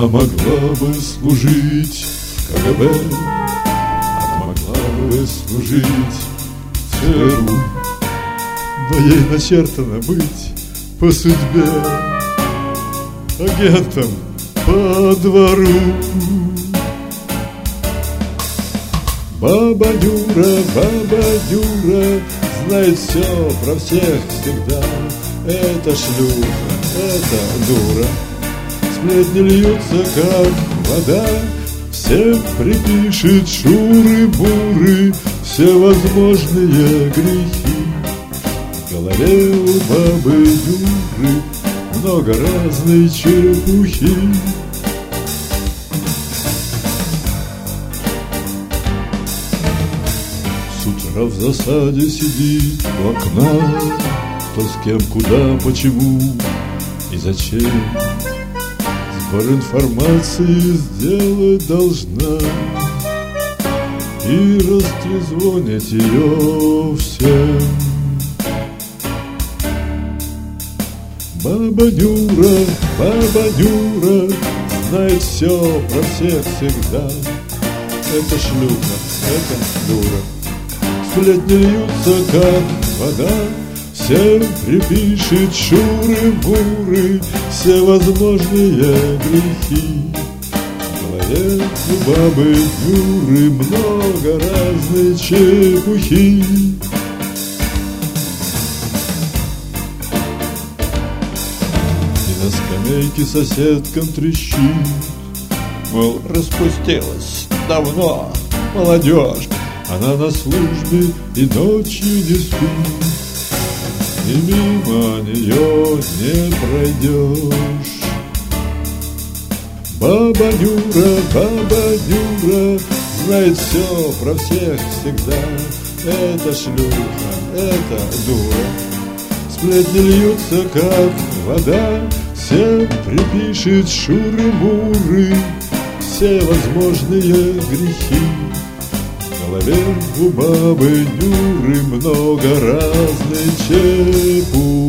Она могла бы служить в КГБ, она могла бы служить в ЦРУ, но ей начертано быть по судьбе агентом по двору. Баба Нюра знает все про всех всегда. Это шлюха, это дура, сплетни льются, как вода. Всем припишет шуры-буры, все возможные грехи. В голове у бабы Нюры много разной чепухи. С утра в засаде сидит у окна, кто с кем, куда, почему и зачем. Сбор информации сделать должна и растрезвонить ее всем. Баба Нюра знает все про всех всегда. Это шлюха, это дура, сплетни льются, как вода. Всем припишет шуры-буры, все возможные грехи. В голове у бабы Нюры много разной чепухи. И на скамейке соседкам трещит, мол, распустилась давно молодежь. Она на службе и ночью не спит, и мимо нее не пройдешь. Баба Нюра знает все про всех всегда. Это шлюха, это дура, сплетни льются, как вода. Всем припишет шуры-буры, все возможные грехи. В голове у бабы Нюры много разной чепухи.